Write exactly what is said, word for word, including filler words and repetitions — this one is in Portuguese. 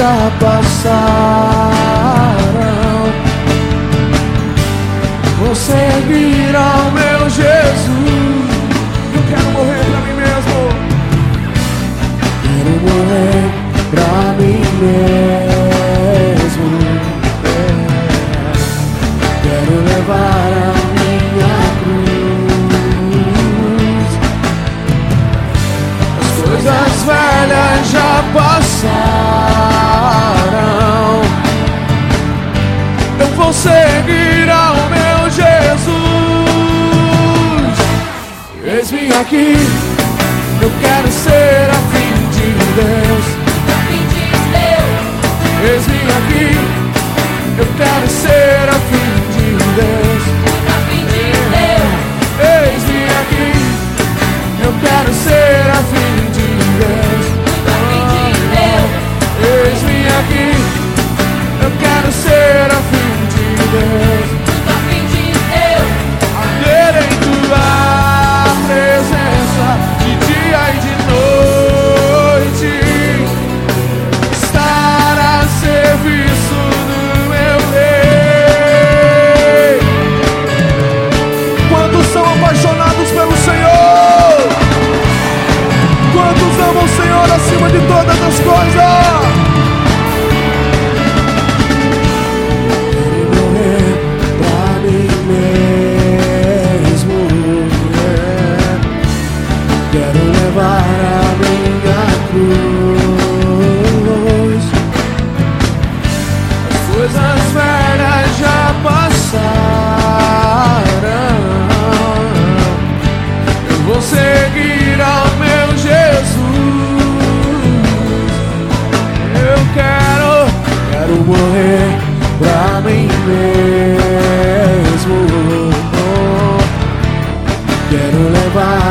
já passaram. Vou seguir ao meu Jesus. Eu quero morrer pra mim mesmo. Quero morrer pra mim mesmo. É. Quero levar a minha cruz. As coisas velhas já passaram. Eu vou seguir ao meu Jesus. Eis-me aqui, eu quero ser a fim de Deus. Eis-me aqui, eu quero ser a fim de Deus. Eis-me aqui, eu quero ser a fim de Deus. Eis-me aqui, eu quero ser a fim de Deus. Arder em tua presença de dia e de noite, estar a serviço do meu Rei. Quantos são apaixonados pelo Senhor? Quantos amam o Senhor acima de todas as coisas? Quero morrer pra mim mesmo, é. Quero levar a minha cruz. As coisas velhas já passaram. Eu vou seguir ao meu Jesus. Eu quero, quero morrer pra mim mesmo. Quero levar